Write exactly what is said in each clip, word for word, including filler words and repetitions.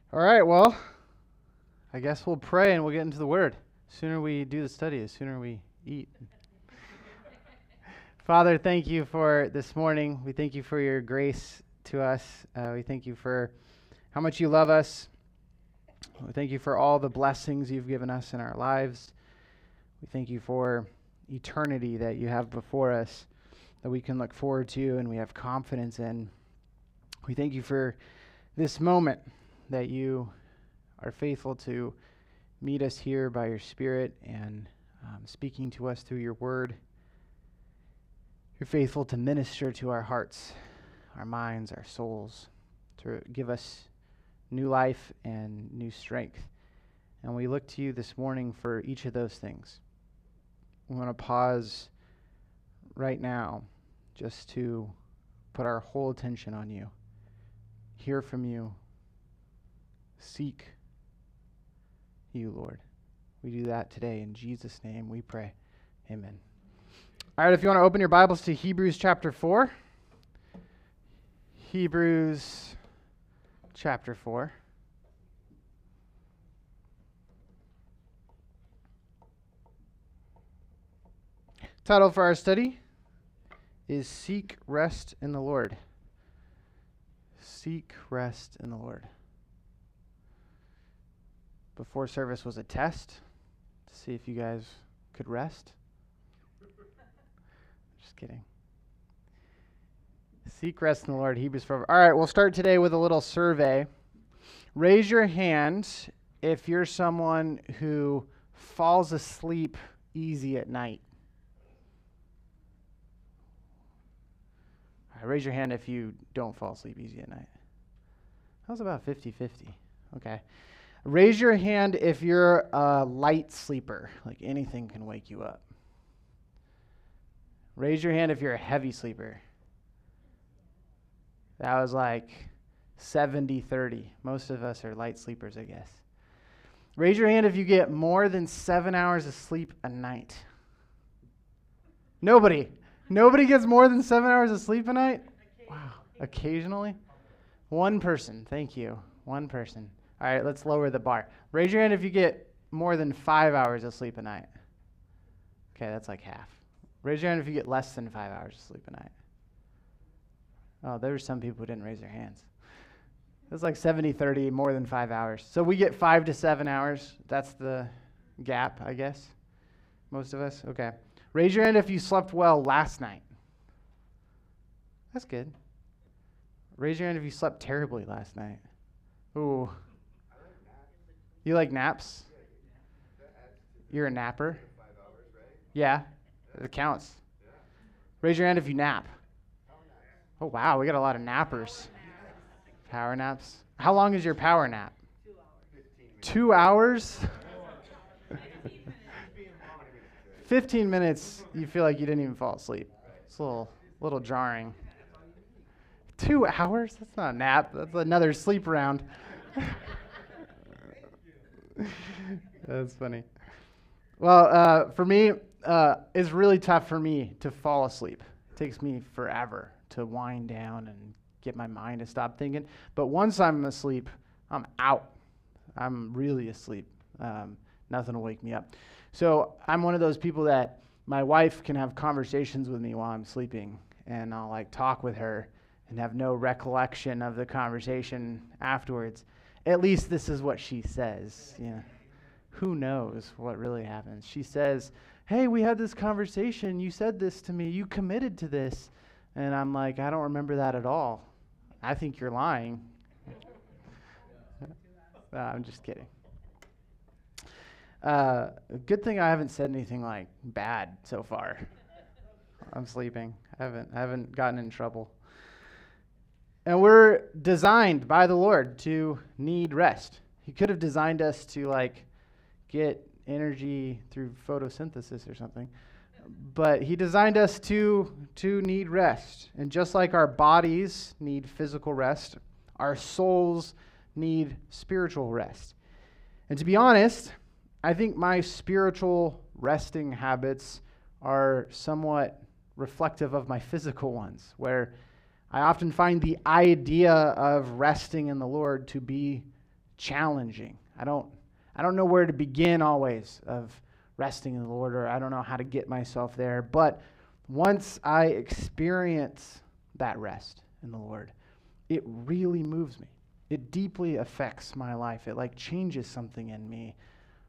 All right, well, I guess we'll pray and we'll get into the Word. The sooner we do the study, the sooner we eat. Father, thank you for this morning. We thank you for your grace to us. Uh, we thank you for how much you love us. We thank you for all the blessings you've given us in our lives. We thank you for eternity that you have before us that we can look forward to and we have confidence in. We thank you for this moment that you are faithful to meet us here by your Spirit and um, speaking to us through your word. You're faithful to minister to our hearts, our minds, our souls, to give us new life and new strength. And we look to you this morning for each of those things. We want to pause right now just to put our whole attention on you, hear from you, seek you, Lord. We do that today in Jesus' name we pray. Amen. All right, if you want to open your Bibles to Hebrews chapter four. Hebrews chapter four. Title for our study is Seek Rest in the Lord. Seek rest in the Lord. Before service was a test to see if you guys could rest. Just kidding. Seek rest in the Lord, Hebrews four. All right, we'll start today with a little survey. Raise your hand if you're someone who falls asleep easy at night. All right, raise your hand if you don't fall asleep easy at night. That was about fifty-fifty. Okay. Raise your hand if you're a light sleeper, like anything can wake you up. Raise your hand if you're a heavy sleeper. That was like seventy thirty. Most of us are light sleepers, I guess. Raise your hand if you get more than seven hours of sleep a night. Nobody. Nobody gets more than seven hours of sleep a night? Wow. Occasionally? One person. Thank you. One person. All right, let's lower the bar. Raise your hand if you get more than five hours of sleep a night. Okay, that's like half. Raise your hand if you get less than five hours of sleep a night. Oh, there were some people who didn't raise their hands. It's like seventy thirty, more than five hours. So we get five to seven hours. That's the gap, I guess. Most of us. Okay. Raise your hand if you slept well last night. That's good. Raise your hand if you slept terribly last night. Ooh. You like naps? You're a napper? Yeah, it counts. Raise your hand if you nap. Oh, wow, we got a lot of nappers. Power naps. How long is your power nap? Two hours? fifteen minutes, you feel like you didn't even fall asleep. It's a little, little jarring. Two hours? That's not a nap. That's another sleep round. That's funny. Well, uh, for me, uh, it's really tough for me to fall asleep. It takes me forever to wind down and get my mind to stop thinking. But once I'm asleep, I'm out. I'm really asleep. Um, nothing will wake me up. So I'm one of those people that my wife can have conversations with me while I'm sleeping, and I'll like talk with her and have no recollection of the conversation afterwards. At least this is what she says. Yeah. Who knows what really happens? She says, hey, we had this conversation. You said this to me. You committed to this. And I'm like, I don't remember that at all. I think you're lying. uh, I'm just kidding. Uh, good thing I haven't said anything like bad so far. I'm sleeping. I haven't, I haven't gotten in trouble. And we're designed by the Lord to need rest. He could have designed us to like get energy through photosynthesis or something. But he designed us to, to need rest. And just like our bodies need physical rest, our souls need spiritual rest. And to be honest, I think my spiritual resting habits are somewhat reflective of my physical ones, where I often find the idea of resting in the Lord to be challenging. I don't I don't know where to begin always of resting in the Lord, or I don't know how to get myself there. But once I experience that rest in the Lord, it really moves me. It deeply affects my life. It like changes something in me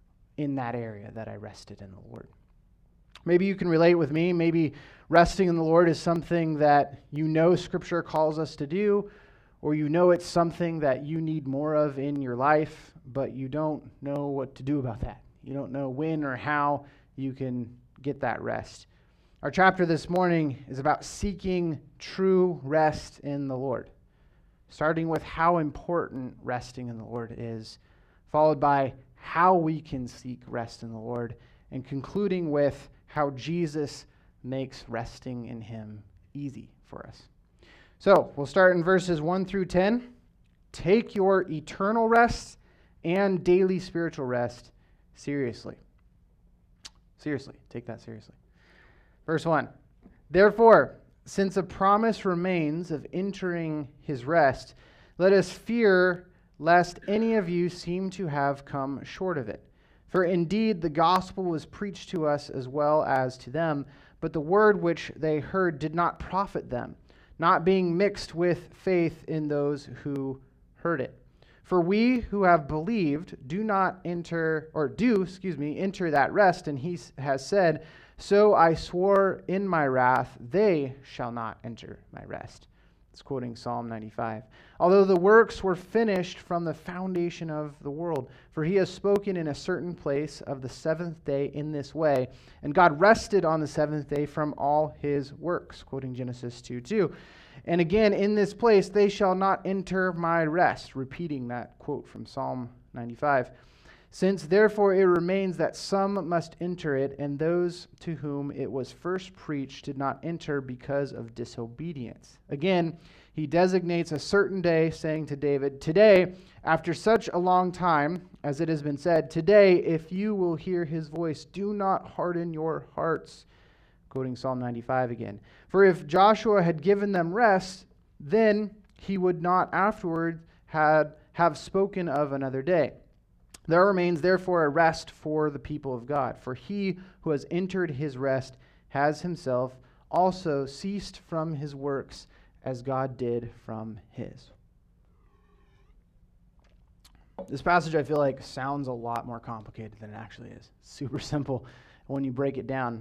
in that area that I rested in the Lord. Maybe you can relate with me. Maybe resting in the Lord is something that you know Scripture calls us to do, or you know it's something that you need more of in your life, but you don't know what to do about that. You don't know when or how you can get that rest. Our chapter this morning is about seeking true rest in the Lord, starting with how important resting in the Lord is, followed by how we can seek rest in the Lord, and concluding with how Jesus makes resting in him easy for us. So we'll start in verses one through ten. Take your eternal rest and daily spiritual rest seriously. Seriously, take that seriously. Verse one, therefore, since a promise remains of entering his rest, let us fear lest any of you seem to have come short of it. For indeed the gospel was preached to us as well as to them, but the word which they heard did not profit them, not being mixed with faith in those who heard it. For we who have believed do not enter, or do, excuse me, enter that rest, and he has said, so I swore in my wrath, they shall not enter my rest. It's quoting Psalm ninety-five. Although the works were finished from the foundation of the world, for he has spoken in a certain place of the seventh day in this way, and God rested on the seventh day from all his works, quoting Genesis two two. And again, in this place, they shall not enter my rest, repeating that quote from Psalm ninety-five. Since therefore it remains that some must enter it, and those to whom it was first preached did not enter because of disobedience. Again, he designates a certain day, saying to David, today, after such a long time, as it has been said, today, if you will hear his voice, do not harden your hearts. Quoting Psalm ninety-five again. For if Joshua had given them rest, then he would not afterward had, have spoken of another day. There remains therefore a rest for the people of God. For he who has entered his rest has himself also ceased from his works as God did from his. This passage, I feel like, sounds a lot more complicated than it actually is. It's super simple when you break it down.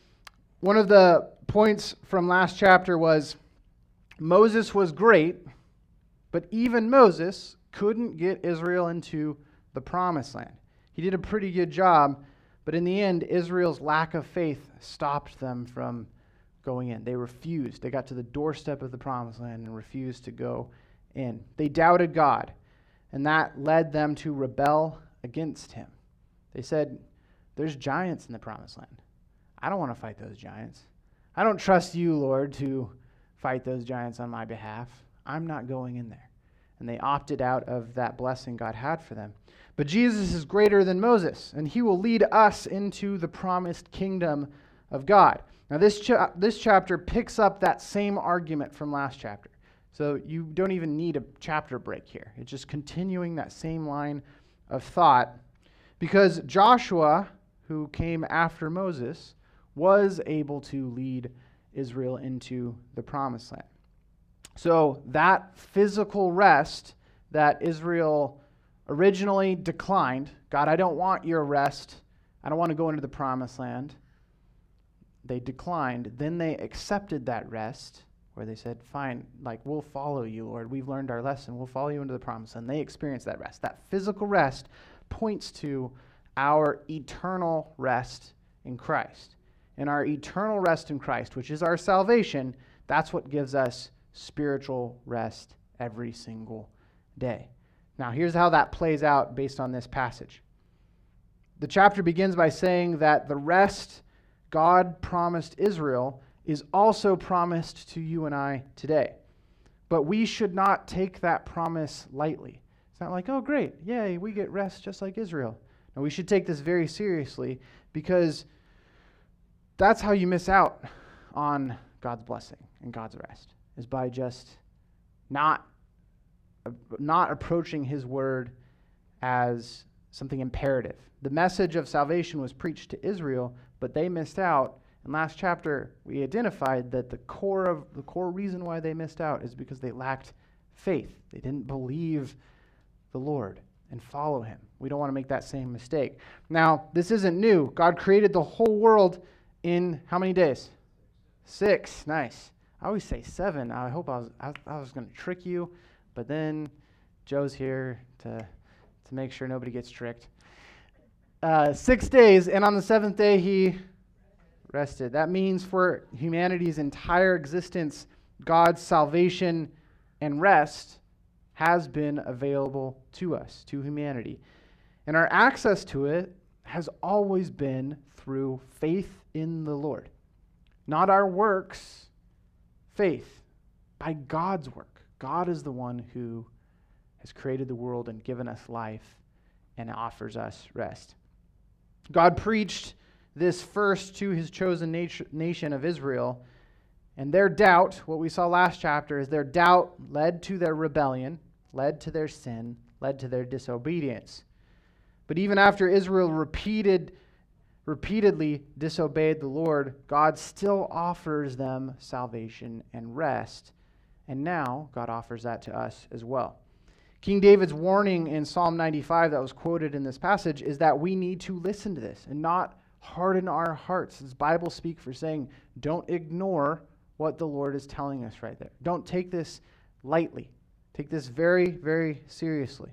One of the points from last chapter was Moses was great, but even Moses couldn't get Israel into the promised land. He did a pretty good job, but in the end, Israel's lack of faith stopped them from going in. They refused. They got to the doorstep of the promised land and refused to go in. They doubted God, and that led them to rebel against him. They said, there's giants in the promised land. I don't want to fight those giants. I don't trust you, Lord, to fight those giants on my behalf. I'm not going in there. And they opted out of that blessing God had for them. But Jesus is greater than Moses, and he will lead us into the promised kingdom of God. Now, this cha- this chapter picks up that same argument from last chapter. So you don't even need a chapter break here. It's just continuing that same line of thought, because Joshua, who came after Moses, was able to lead Israel into the promised land. So that physical rest that Israel originally declined, God, I don't want your rest. I don't want to go into the promised land. They declined. Then they accepted that rest, where they said, fine, like, we'll follow you, Lord. We've learned our lesson. We'll follow you into the promised land. They experienced that rest. That physical rest points to our eternal rest in Christ. And our eternal rest in Christ, which is our salvation, that's what gives us spiritual rest every single day. Now, here's how that plays out based on this passage. The chapter begins by saying that the rest God promised Israel is also promised to you and I today. But we should not take that promise lightly. It's not like, oh, great, yay, we get rest just like Israel. No, we should take this very seriously, because that's how you miss out on God's blessing and God's rest, is by just not, not approaching his word as something imperative. The message of salvation was preached to Israel, but they missed out. In last chapter, we identified that the core of the core reason why they missed out is because they lacked faith. They didn't believe the Lord and follow him. We don't want to make that same mistake. Now, this isn't new. God created the whole world in how many days? Six. Nice. I always say seven. I hope I was I, I was going to trick you, but then Joe's here to to make sure nobody gets tricked. Uh, six days, and on the seventh day he rested. That means for humanity's entire existence, God's salvation and rest has been available to us, to humanity. And our access to it has always been through faith in the Lord. Not our works, faith, by God's work. God is the one who has created the world and given us life and offers us rest. God preached this first to his chosen nat- nation of Israel, and their doubt, what we saw last chapter, is their doubt led to their rebellion, led to their sin, led to their disobedience. But even after Israel repeated, repeatedly disobeyed the Lord, God still offers them salvation and rest. And now God offers that to us as well. King David's warning in Psalm ninety-five that was quoted in this passage is that we need to listen to this and not harden our hearts. As Bible speak for saying, don't ignore what the Lord is telling us right there. Don't take this lightly. Take this very, very seriously.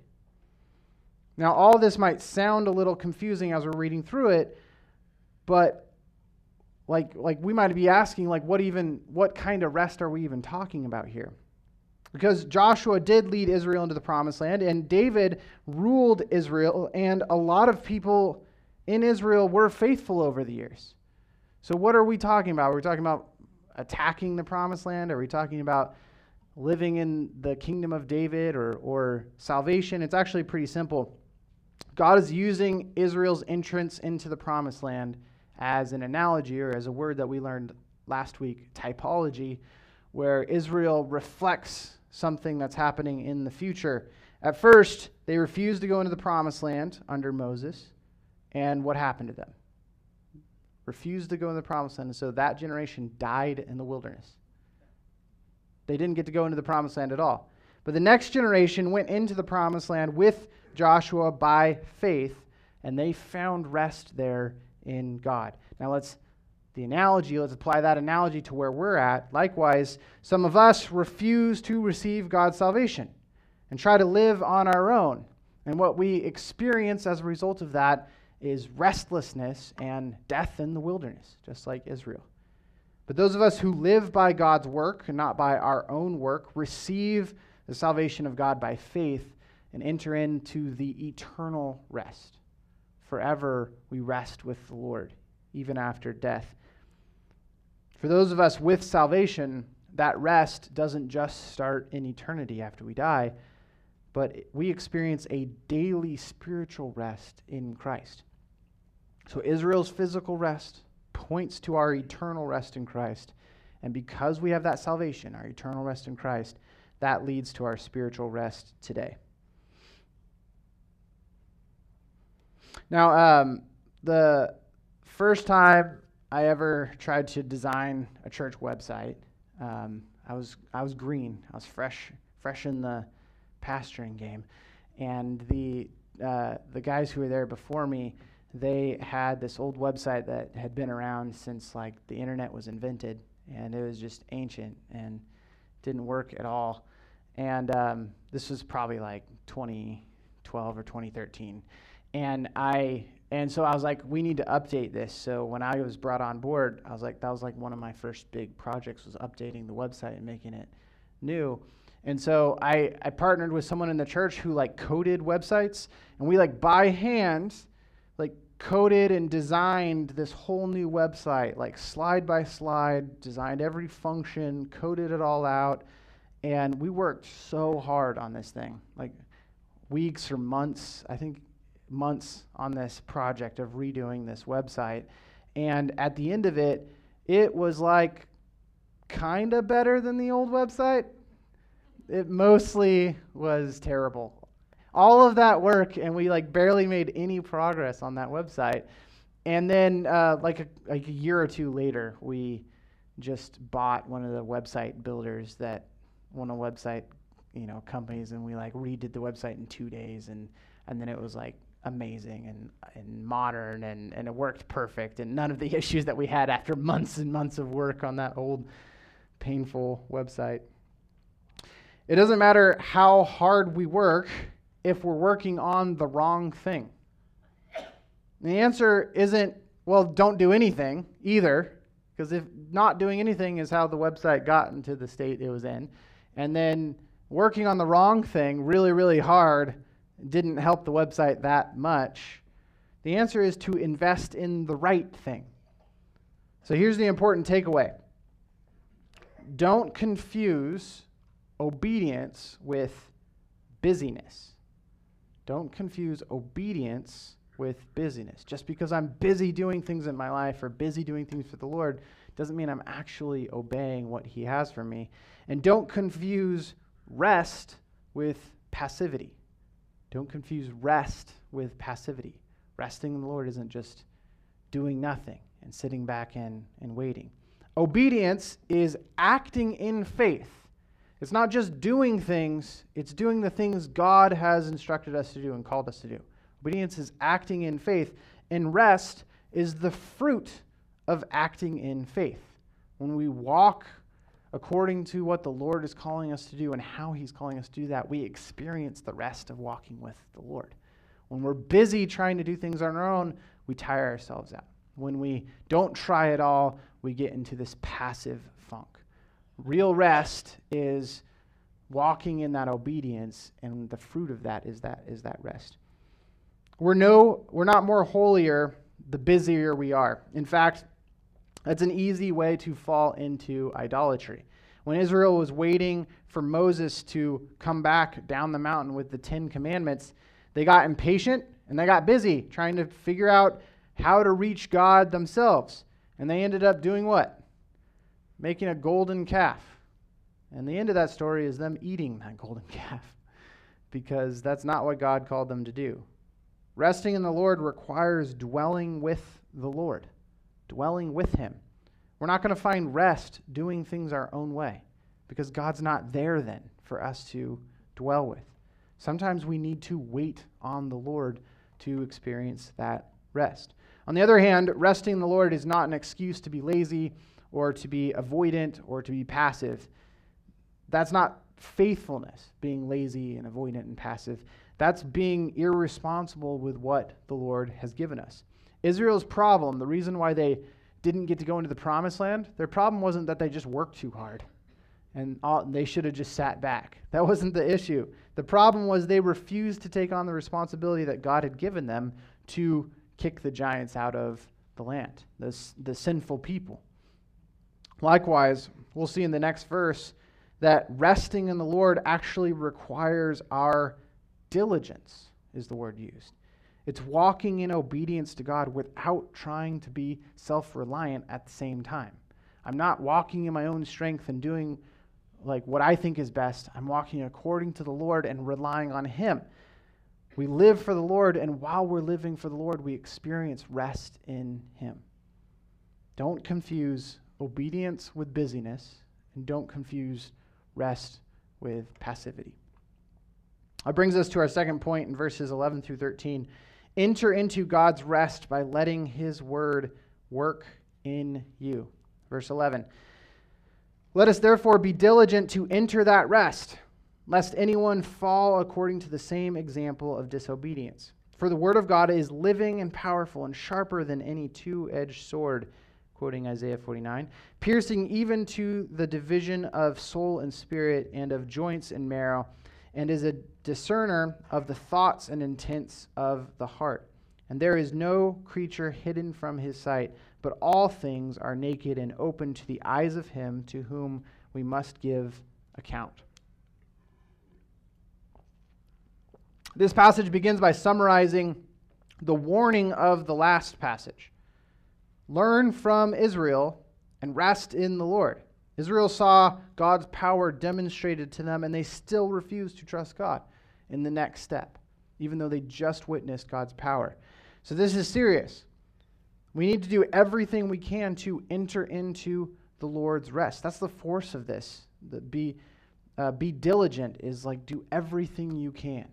Now, all this might sound a little confusing as we're reading through it, but like, like we might be asking, like, what even, what kind of rest are we even talking about here? Because Joshua did lead Israel into the promised land, and David ruled Israel, and a lot of people in Israel were faithful over the years. So what are we talking about? Are we talking about attacking the promised land? Are we talking about living in the kingdom of David or, or salvation? It's actually pretty simple. God is using Israel's entrance into the promised land as an analogy, or as a word that we learned last week, typology, where Israel reflects something that's happening in the future. At first, they refused to go into the promised land under Moses, and what happened to them? Refused to go into the promised land, and so that generation died in the wilderness. They didn't get to go into the promised land at all. But the next generation went into the promised land with Joshua by faith, and they found rest there in God. Now let's, the analogy, let's apply that analogy to where we're at. Likewise, some of us refuse to receive God's salvation and try to live on our own. And what we experience as a result of that is restlessness and death in the wilderness, just like Israel. But those of us who live by God's work and not by our own work receive the salvation of God by faith and enter into the eternal rest. Forever we rest with the Lord, even after death. For those of us with salvation, that rest doesn't just start in eternity after we die, but we experience a daily spiritual rest in Christ. So Israel's physical rest points to our eternal rest in Christ. And because we have that salvation, our eternal rest in Christ, that leads to our spiritual rest today. Now, um, the first time I ever tried to design a church website, um, I was I was green. I was fresh fresh in the pastoring game, and the uh, the guys who were there before me, they had this old website that had been around since like the internet was invented, and it was just ancient and didn't work at all. And um, this was probably like twenty twelve or twenty thirteen, and I and so I was like, we need to update this. So when I was brought on board, I was like, that was like one of my first big projects, was updating the website and making it new. And so I, I partnered with someone in the church who like coded websites, and we like by hand like coded and designed this whole new website, like slide by slide, designed every function, coded it all out. And we worked so hard on this thing, like weeks or months, I think months on this project of redoing this website. And at the end of it, it was like kind of better than the old website. It mostly was terrible. all of that work, and we like barely made any progress on that website. And then uh, like a, like a year or two later, we just bought one of the website builders that one of the website, you know, companies, and we like redid the website in two days, and and then it was like amazing and and modern, and and it worked perfect, and none of the issues that we had after months and months of work on that old painful website. It doesn't matter how hard we work if we're working on the wrong thing. The answer isn't, well, don't do anything either, because if not doing anything is how the website got into the state it was in, and then working on the wrong thing really, really hard didn't help the website that much. The answer is to invest in the right thing. So here's the important takeaway. Don't confuse obedience with busyness. Don't confuse obedience with busyness. Just because I'm busy doing things in my life or busy doing things for the Lord doesn't mean I'm actually obeying what He has for me. And don't confuse rest with passivity. Don't confuse rest with passivity. Resting in the Lord isn't just doing nothing and sitting back and, and waiting. Obedience is acting in faith. It's not just doing things, it's doing the things God has instructed us to do and called us to do. Obedience is acting in faith, and rest is the fruit of acting in faith. When we walk according to what the Lord is calling us to do and how He's calling us to do that, we experience the rest of walking with the Lord. When we're busy trying to do things on our own, we tire ourselves out. When we don't try at all, we get into this passive funk. Real rest is walking in that obedience, and the fruit of that is that is that rest. We're no, we're not more holier the busier we are. In fact, that's an easy way to fall into idolatry. When Israel was waiting for Moses to come back down the mountain with the Ten Commandments, they got impatient and they got busy trying to figure out how to reach God themselves. And they ended up doing what? Making a golden calf. And the end of that story is them eating that golden calf, because that's not what God called them to do. Resting in the Lord requires dwelling with the Lord, dwelling with Him. We're not going to find rest doing things our own way, because God's not there then for us to dwell with. Sometimes we need to wait on the Lord to experience that rest. On the other hand, resting in the Lord is not an excuse to be lazy or to be avoidant or to be passive. That's not faithfulness, being lazy and avoidant and passive. That's being irresponsible with what the Lord has given us. Israel's problem, the reason why they didn't get to go into the promised land, their problem wasn't that they just worked too hard and all, they should have just sat back. That wasn't the issue. The problem was they refused to take on the responsibility that God had given them to kick the giants out of the land, the, the sinful people. Likewise, we'll see in the next verse that resting in the Lord actually requires our diligence, is the word used. It's walking in obedience to God without trying to be self-reliant at the same time. I'm not walking in my own strength and doing like what I think is best. I'm walking according to the Lord and relying on Him. We live for the Lord, and while we're living for the Lord, we experience rest in Him. Don't confuse obedience with busyness, and don't confuse rest with passivity. That brings us to our second point in verses eleven through thirteen. Enter into God's rest by letting His word work in you. Verse eleven. Let us therefore be diligent to enter that rest, lest anyone fall according to the same example of disobedience. For the word of God is living and powerful and sharper than any two-edged sword, quoting Isaiah forty-nine, piercing even to the division of soul and spirit and of joints and marrow, and is a discerner of the thoughts and intents of the heart. And there is no creature hidden from His sight, but all things are naked and open to the eyes of Him to whom we must give account. This passage begins by summarizing the warning of the last passage. Learn from Israel and rest in the Lord. Israel saw God's power demonstrated to them, and they still refused to trust God in the next step. even though they just witnessed God's power. So this is serious. We need to do everything we can to enter into the Lord's rest. That's the force of this. The be, uh, be diligent is like do everything you can.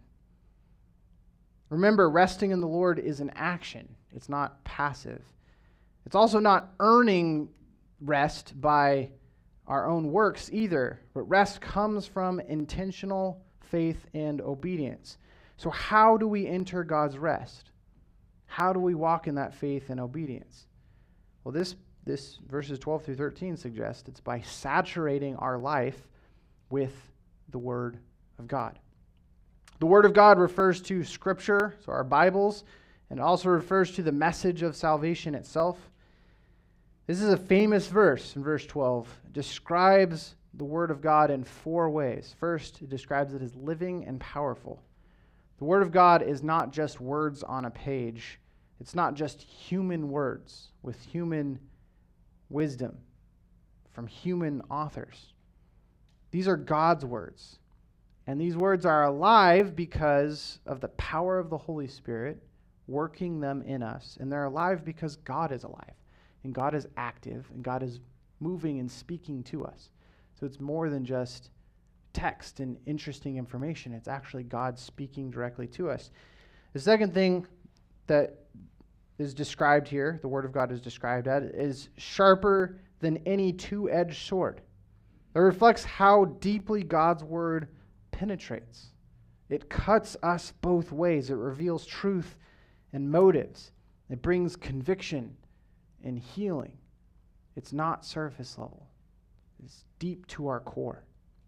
Remember, resting in the Lord is an action. It's not passive. It's also not earning rest by our own works either, but rest comes from intentional faith and obedience. So how do we enter God's rest? How do we walk in that faith and obedience? Well, this, this verses twelve through thirteen suggest it's by saturating our life with the Word of God. The Word of God refers to Scripture, so our Bibles, and also refers to the message of salvation itself. This is a famous verse in verse twelve. It describes the Word of God in four ways. First, it describes it as living and powerful. The Word of God is not just words on a page. It's not just human words with human wisdom from human authors. These are God's words. And these words are alive because of the power of the Holy Spirit working them in us. And they're alive because God is alive. And God is active. And God is moving and speaking to us. So it's more than just text and interesting information. It's actually God speaking directly to us. The second thing that is described here, the Word of God is described as, is sharper than any two-edged sword. It reflects how deeply God's Word penetrates. It cuts us both ways. It reveals truth and motives. It brings conviction and healing. It's not surface level. It's deep to our core.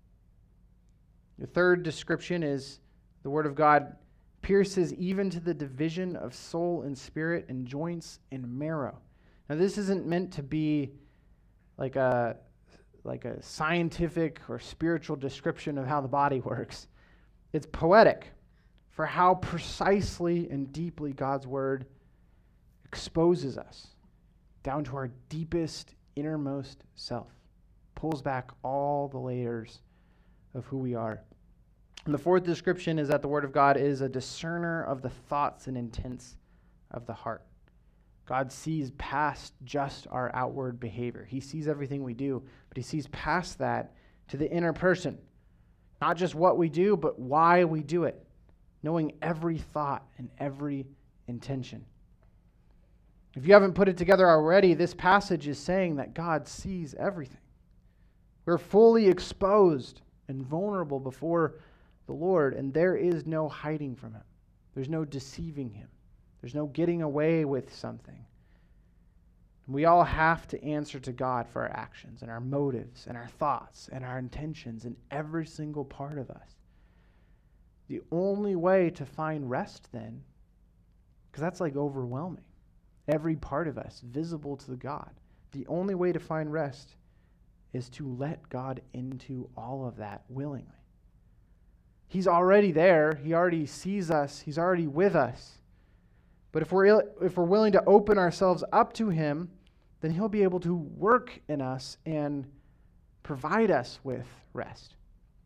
The third description is the Word of God pierces even to the division of soul and spirit and joints and marrow. Now, this isn't meant to be like a like a scientific or spiritual description of how the body works. It's poetic for how precisely and deeply God's Word exposes us down to our deepest, innermost self, pulls back all the layers of who we are. And the fourth description is that the Word of God is a discerner of the thoughts and intents of the heart. God sees past just our outward behavior. He sees everything we do, but he sees past that to the inner person. Not just what we do, but why we do it. Knowing every thought and every intention. If you haven't put it together already, this passage is saying that God sees everything. We're fully exposed and vulnerable before the Lord, and there is no hiding from him. There's no deceiving him. There's no getting away with something. We all have to answer to God for our actions and our motives and our thoughts and our intentions in every single part of us. The only way to find rest then, because that's like overwhelming, every part of us visible to God, the only way to find rest is to let God into all of that willingly. He's already there. He already sees us. He's already with us. But if we're if we're willing to open ourselves up to him, then he'll be able to work in us and provide us with rest.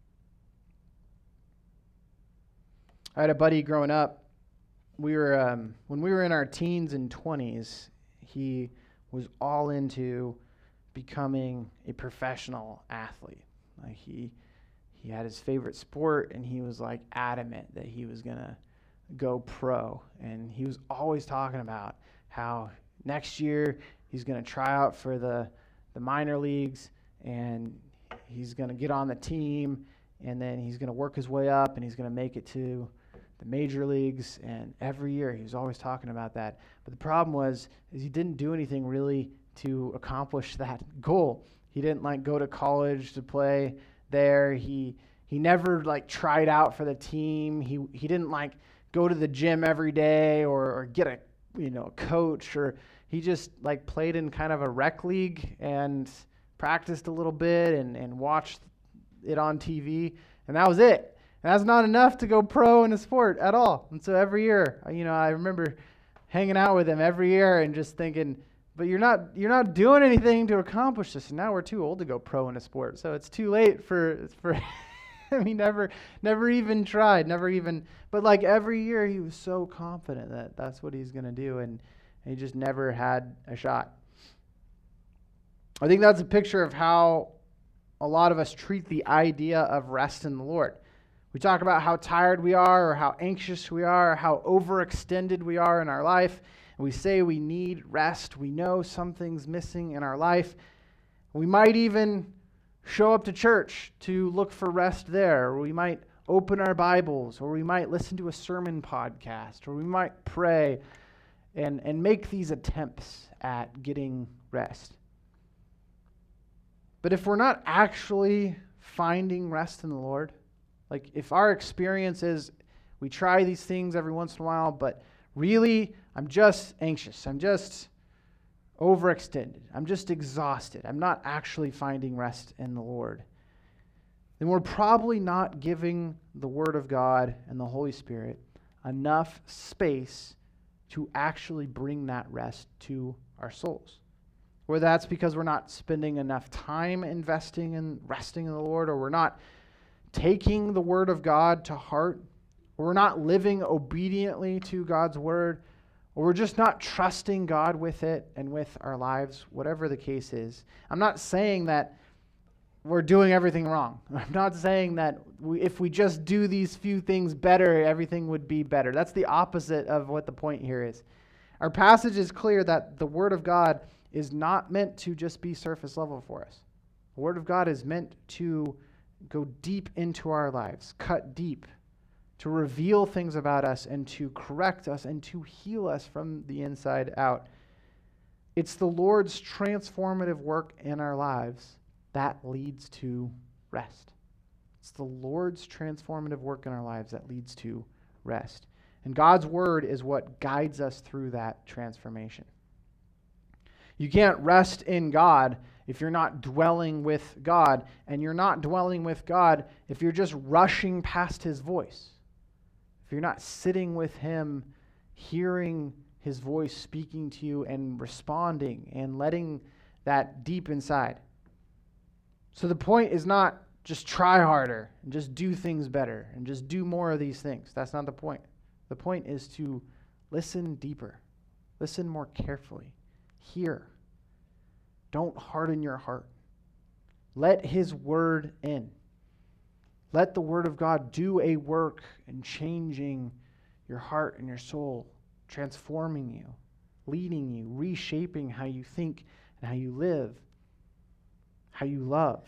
I had a buddy growing up. We were um, when we were in our teens and twenties, he was all into becoming a professional athlete. Like he he had his favorite sport, and he was like adamant that he was gonna go pro. And he was always talking about how next year he's going to try out for the, the minor leagues, and he's going to get on the team, and then he's going to work his way up, and he's going to make it to the major leagues. And every year he was always talking about that. But the problem was is he didn't do anything really to accomplish that goal. He didn't like go to college to play there. He he never like tried out for the team. He he didn't like go to the gym every day or, or get a you know coach, or he just like played in kind of a rec league and practiced a little bit and, and watched it on T V, and that was it. And that's not enough to go pro in a sport at all. And so every year, you know, I remember hanging out with him every year and just thinking, but you're not you're not doing anything to accomplish this. And now we're too old to go pro in a sport, so it's too late for for he never, never even tried, never even, but like every year he was so confident that that's what he's going to do, and, and he just never had a shot. I think that's a picture of how a lot of us treat the idea of rest in the Lord. We talk about how tired we are, or how anxious we are, or how overextended we are in our life, and we say we need rest. We know something's missing in our life. We might even show up to church to look for rest there, or we might open our Bibles, or we might listen to a sermon podcast, or we might pray and, and make these attempts at getting rest. But if we're not actually finding rest in the Lord, like if our experience is we try these things every once in a while, but really I'm just anxious, I'm just overextended, I'm just exhausted, I'm not actually finding rest in the Lord, then we're probably not giving the Word of God and the Holy Spirit enough space to actually bring that rest to our souls. Whether that's because we're not spending enough time investing in resting in the Lord, or we're not taking the Word of God to heart, or we're not living obediently to God's Word, or we're just not trusting God with it and with our lives, whatever the case is. I'm not saying that we're doing everything wrong. I'm not saying that we, if we just do these few things better, everything would be better. That's the opposite of what the point here is. Our passage is clear that the Word of God is not meant to just be surface level for us. The Word of God is meant to go deep into our lives, cut deep, to reveal things about us and to correct us and to heal us from the inside out. It's the Lord's transformative work in our lives that leads to rest. It's the Lord's transformative work in our lives that leads to rest. And God's Word is what guides us through that transformation. You can't rest in God if you're not dwelling with God, and you're not dwelling with God if you're just rushing past His voice. If you're not sitting with Him, hearing His voice speaking to you and responding and letting that deep inside. So the point is not just try harder and just do things better and just do more of these things. That's not the point. The point is to listen deeper, listen more carefully, hear. Don't harden your heart. Let His Word in. Let the Word of God do a work in changing your heart and your soul, transforming you, leading you, reshaping how you think and how you live, how you love.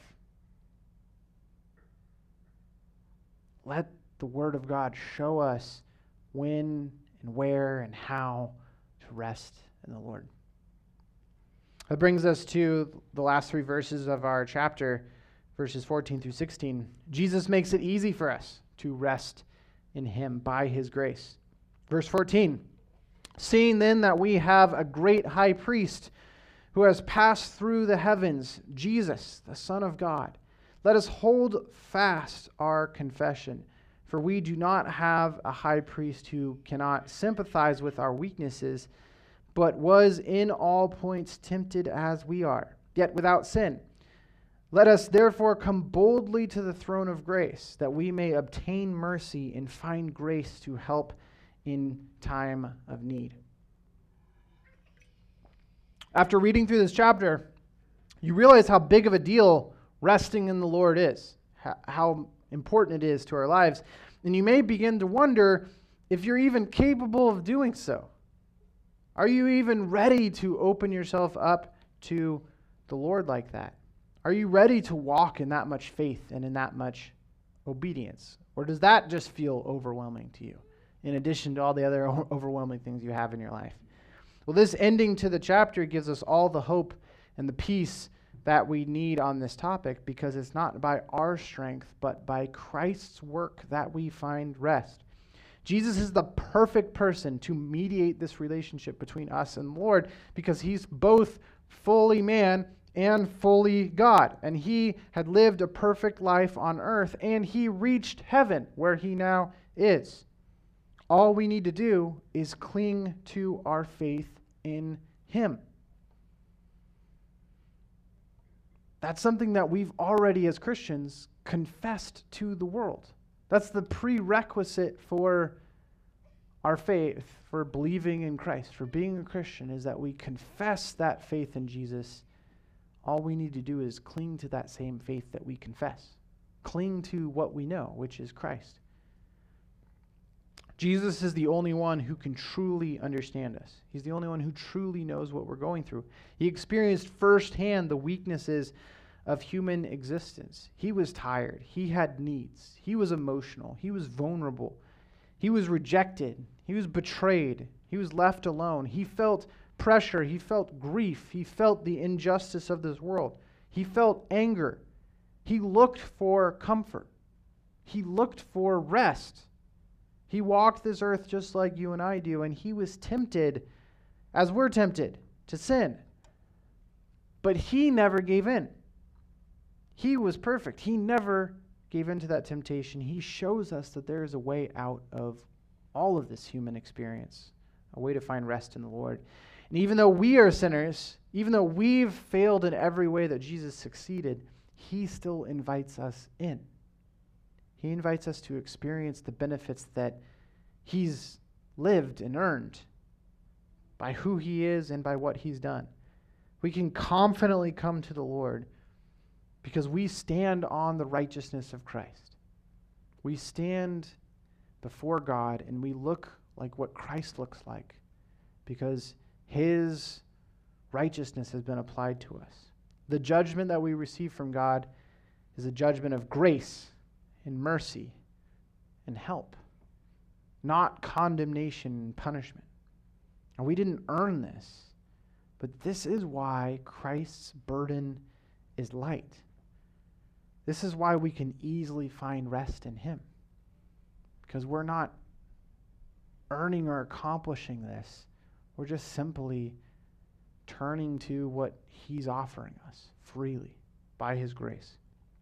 Let the Word of God show us when and where and how to rest in the Lord. That brings us to the last three verses of our chapter, verses fourteen through sixteen. Jesus makes it easy for us to rest in Him by His grace. Verse fourteen, seeing then that we have a great high priest who has passed through the heavens, Jesus, the Son of God, let us hold fast our confession. For we do not have a high priest who cannot sympathize with our weaknesses, but was in all points tempted as we are, yet without sin. Let us therefore come boldly to the throne of grace, that we may obtain mercy and find grace to help in time of need. After reading through this chapter, you realize how big of a deal resting in the Lord is, how important it is to our lives. And you may begin to wonder if you're even capable of doing so. Are you even ready to open yourself up to the Lord like that? Are you ready to walk in that much faith and in that much obedience? Or does that just feel overwhelming to you, in addition to all the other overwhelming things you have in your life? Well, this ending to the chapter gives us all the hope and the peace that we need on this topic, because it's not by our strength, but by Christ's work that we find rest. Jesus is the perfect person to mediate this relationship between us and the Lord, because He's both fully man and fully God. And He had lived a perfect life on earth, and He reached heaven where He now is. All we need to do is cling to our faith in Him. That's something that we've already, as Christians, confessed to the world. That's the prerequisite for our faith, for believing in Christ, for being a Christian, is that we confess that faith in Jesus. All we need to do is cling to that same faith that we confess. Cling to what we know, which is Christ. Jesus is the only one who can truly understand us. He's the only one who truly knows what we're going through. He experienced firsthand the weaknesses of human existence. He was tired. He had needs. He was emotional. He was vulnerable. He was rejected. He was betrayed. He was left alone. He felt pressure. He felt grief. He felt the injustice of this world. He felt anger. He looked for comfort. He looked for rest. He walked this earth just like you and I do, and he was tempted as we're tempted to sin. But he never gave in. He was perfect. He never gave in to that temptation. He shows us that there is a way out of all of this human experience, a way to find rest in the Lord. And even though we are sinners, even though we've failed in every way that Jesus succeeded, he still invites us in. He invites us to experience the benefits that he's lived and earned by who he is and by what he's done. We can confidently come to the Lord because we stand on the righteousness of Christ. We stand before God and we look like what Christ looks like because his righteousness has been applied to us. The judgment that we receive from God is a judgment of grace and mercy and help, not condemnation and punishment. And we didn't earn this, but this is why Christ's burden is light. This is why we can easily find rest in him, because we're not earning or accomplishing this. We're just simply turning to what he's offering us freely by his grace.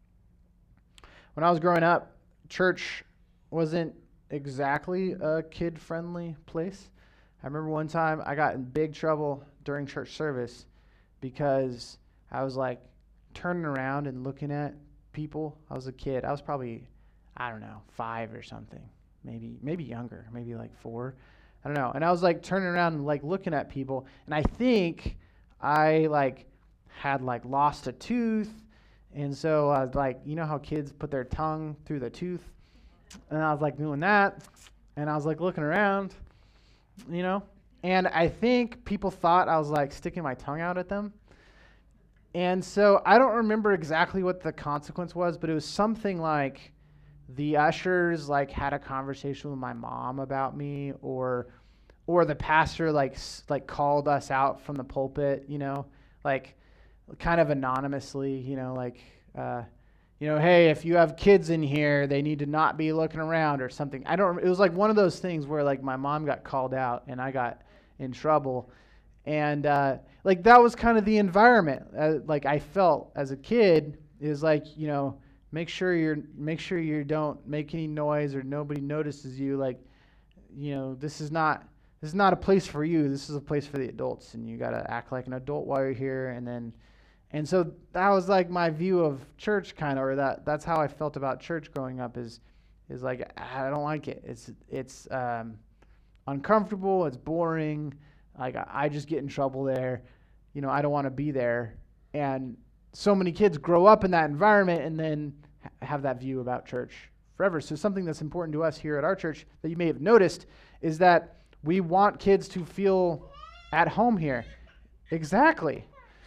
When I was growing up, church wasn't exactly a kid-friendly place. I remember one time I got in big trouble during church service because I was like turning around and looking at people. I was a kid. I was probably, I don't know, five or something, maybe maybe younger, maybe like four. I don't know. And I was like turning around and like looking at people, and I think I like had like lost a tooth. And so I was like, you know how kids put their tongue through the tooth? And I was like doing that. And I was like looking around, you know. And I think people thought I was like sticking my tongue out at them. And so I don't remember exactly what the consequence was, but it was something like the ushers like had a conversation with my mom about me, or or the pastor like like called us out from the pulpit, you know, like kind of anonymously, you know, like, uh, you know, hey, if you have kids in here, they need to not be looking around or something. I don't, it was like one of those things where like my mom got called out and I got in trouble. And uh, like that was kind of the environment. Uh, like I felt as a kid is like, you know, make sure you're, make sure you don't make any noise or nobody notices you. Like, you know, this is not, this is not a place for you. This is a place for the adults, and you got to act like an adult while you're here. And then, And so that was like my view of church, kind of, or that that's how I felt about church growing up. Is is like I don't like it. It's it's um, uncomfortable. It's boring. Like I, I just get in trouble there. You know, I don't want to be there. And so many kids grow up in that environment and then ha- have that view about church forever. So something that's important to us here at our church that you may have noticed is that we want kids to feel at home here. Exactly.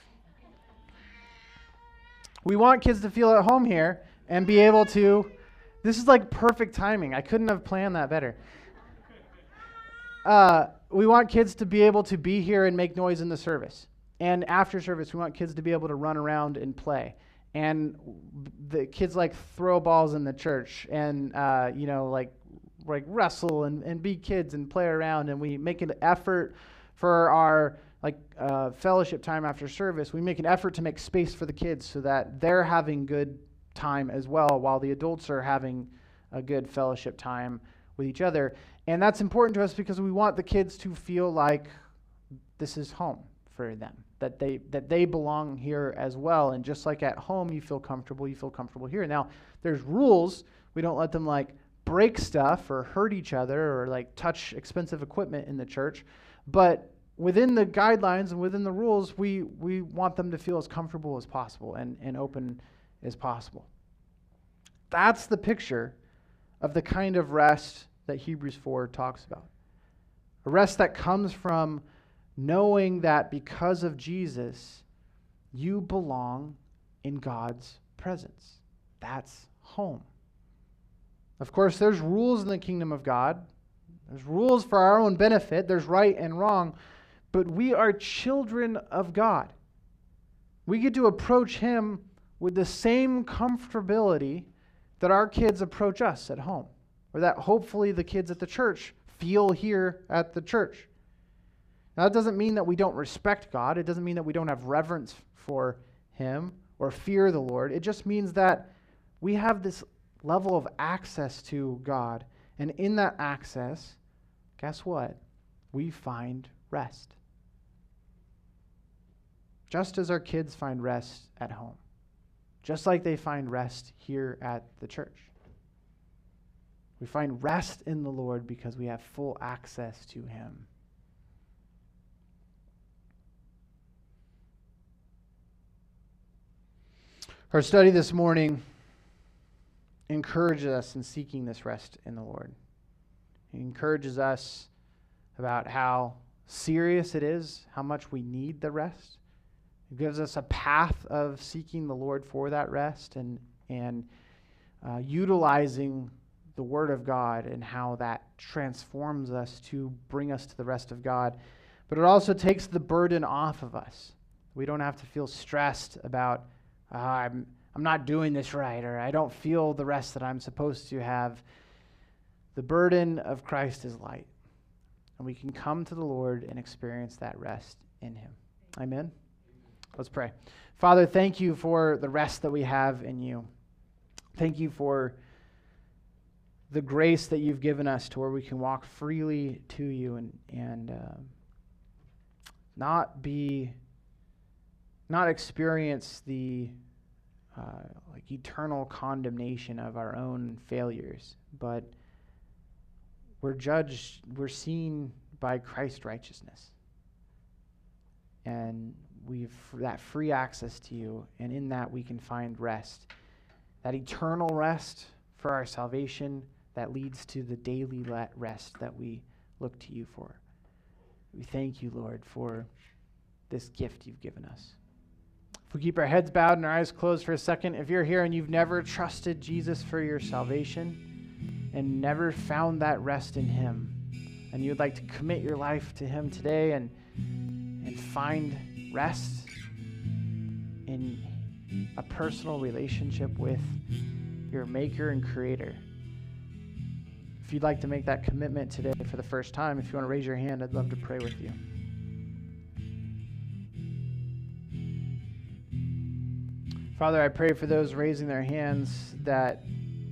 We want kids to feel at home here and be able to, this is like perfect timing. I couldn't have planned that better. Uh, we want kids to be able to be here and make noise in the service. And after service, we want kids to be able to run around and play. And the kids like throw balls in the church and, uh, you know, like like wrestle and, and be kids and play around. And we make an effort for our like uh, fellowship time after service. We make an effort to make space for the kids so that they're having good time as well while the adults are having a good fellowship time with each other. And that's important to us because we want the kids to feel like this is home for them. that they that they belong here as well. And just like at home, you feel comfortable, you feel comfortable here. Now, there's rules. We don't let them like break stuff or hurt each other or like touch expensive equipment in the church. But within the guidelines and within the rules, we we want them to feel as comfortable as possible and, and open as possible. That's the picture of the kind of rest that Hebrews four talks about. A rest that comes from knowing that because of Jesus, you belong in God's presence. That's home. Of course, there's rules in the kingdom of God. There's rules for our own benefit. There's right and wrong. But we are children of God. We get to approach him with the same comfortability that our kids approach us at home, or that hopefully the kids at the church feel here at the church. Now, that doesn't mean that we don't respect God. It doesn't mean that we don't have reverence for him or fear the Lord. It just means that we have this level of access to God. And in that access, guess what? We find rest. Just as our kids find rest at home. Just like they find rest here at the church. We find rest in the Lord because we have full access to him. Our study this morning encourages us in seeking this rest in the Lord. It encourages us about how serious it is, how much we need the rest. It gives us a path of seeking the Lord for that rest and, and uh, utilizing the Word of God and how that transforms us to bring us to the rest of God. But it also takes the burden off of us. We don't have to feel stressed about, uh, I'm, I'm not doing this right, or I don't feel the rest that I'm supposed to have. The burden of Christ is light. And we can come to the Lord and experience that rest in him. Amen? Let's pray. Father, thank you for the rest that we have in you. Thank you for the grace that you've given us to where we can walk freely to you and, and uh, not be, not experience the uh, like eternal condemnation of our own failures, but we're judged, we're seen by Christ's righteousness. And we've that free access to you, and in that we can find rest. That eternal rest for our salvation that leads to the daily rest that we look to you for. We thank you, Lord, for this gift you've given us. If we keep our heads bowed and our eyes closed for a second, if you're here and you've never trusted Jesus for your salvation and never found that rest in him, and you'd like to commit your life to him today and and find rest in a personal relationship with your maker and creator. If you'd like to make that commitment today for the first time, if you want to raise your hand, I'd love to pray with you. Father, I pray for those raising their hands that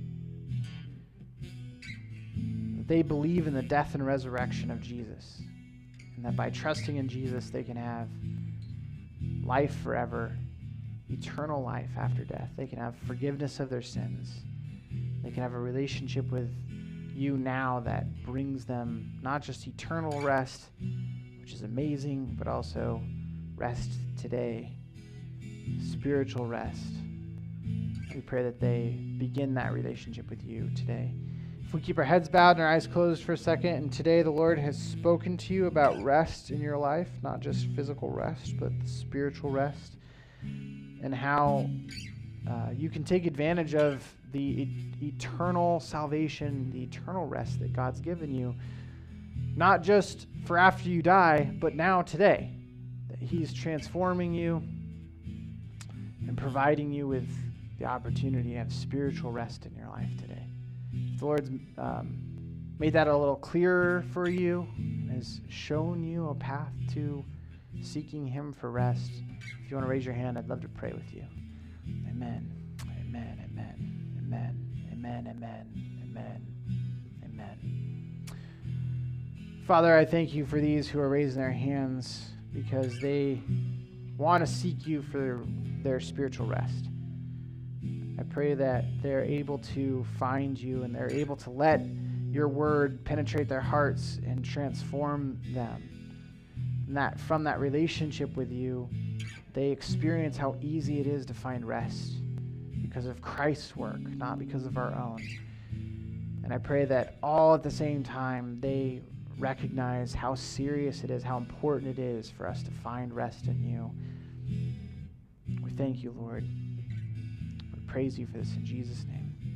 they believe in the death and resurrection of Jesus, and that by trusting in Jesus, they can have life forever, eternal life after death. They can have forgiveness of their sins. They can have a relationship with you now that brings them not just eternal rest, which is amazing, but also rest today, spiritual rest. We pray that they begin that relationship with you today. If we keep our heads bowed and our eyes closed for a second, and today the Lord has spoken to you about rest in your life, not just physical rest, but spiritual rest, and how uh, you can take advantage of the e- eternal salvation, the eternal rest that God's given you, not just for after you die, but now today. That He's transforming you and providing you with the opportunity to have spiritual rest in your life today. If the Lord's um, made that a little clearer for you and has shown you a path to seeking Him for rest, if you want to raise your hand, I'd love to pray with you. Amen. Amen. Amen. Amen. Amen. Amen. Amen. Amen. Father, I thank you for these who are raising their hands because they want to seek you for their spiritual rest. I pray that they're able to find you and they're able to let your word penetrate their hearts and transform them. And that from that relationship with you, they experience how easy it is to find rest because of Christ's work, not because of our own. And I pray that all at the same time, they recognize how serious it is, how important it is for us to find rest in you. We thank you, Lord. We praise you for this in Jesus' name.